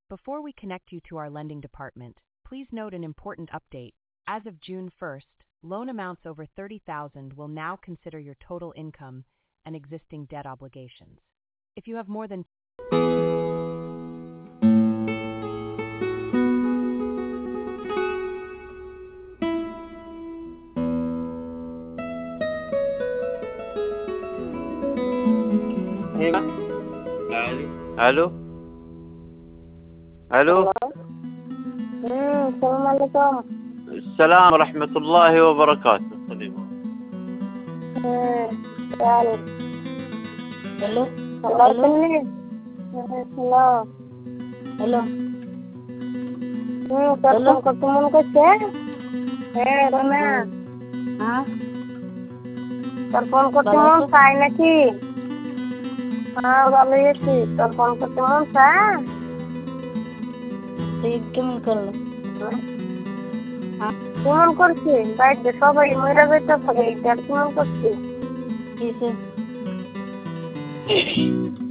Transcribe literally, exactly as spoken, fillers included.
Before we connect you to our lending department, please note an important update. As of June first, loan amounts over thirty thousand will now consider your total income and existing debt obligations. If you have more than الو الو امم السلام عليكم. السلام ورحمة الله وبركاته. امم تعالي. الو الو hello hello হুম তোর phone করতে মন করছে? হ্যাঁ রমা হ্যাঁ তোর phone করতে মন চাই নাকি? হ্যাঁ ভালোই আছি। তোর ফোন করতে মন চায়? তুই কেমন করলো? কেমন করছি? বাড়িতে সবাই মরে যাইতেছে, কেমন করছি? কিসে